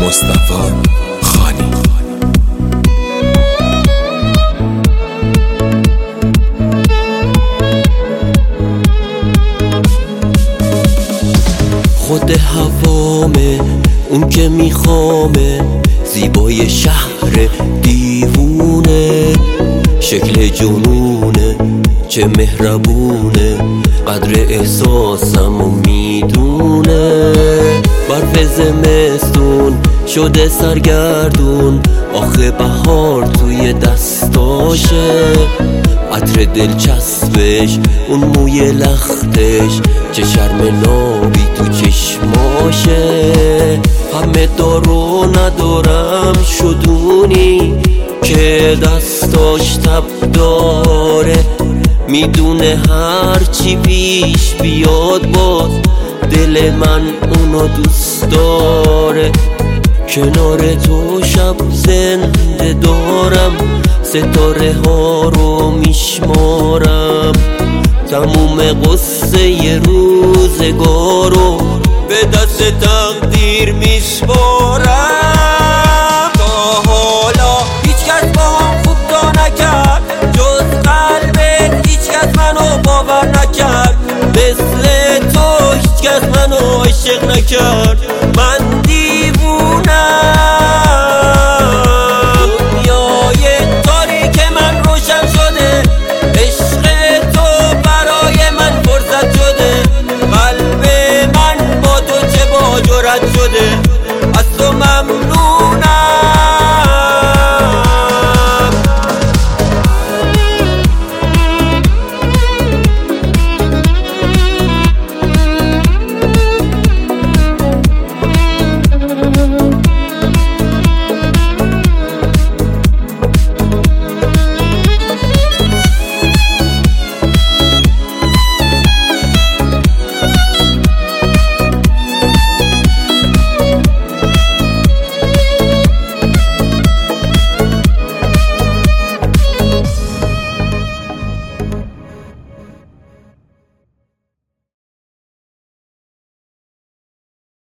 مصطفی خانی. خود هوامه اون که میخوامه، زیبای شهر دیوونه، شکل جنونه چه مهربونه، قدر احساسمو میدونه. برف زمستون شده سرگردون، آخه بهار توی دستاشه، عطر دلچسبش اون موی لختش، چه شرم نابی تو چشماشه. همه دارو ندارم شدونی که دستاش تب داره، میدونه هر چی پیش بیاد باز دل من اونو دوست داره. کنار تو شب زنده دارم، ستاره ها رو میشمارم، تموم قصه ی روزگارو به دست تقدیر میسپارم. تا حالا هیچ کس با هم خوب تا نکرد، جز قلبت هیچ کس منو باور نکرد، مثل تو هیچ کس منو عاشق نکرد.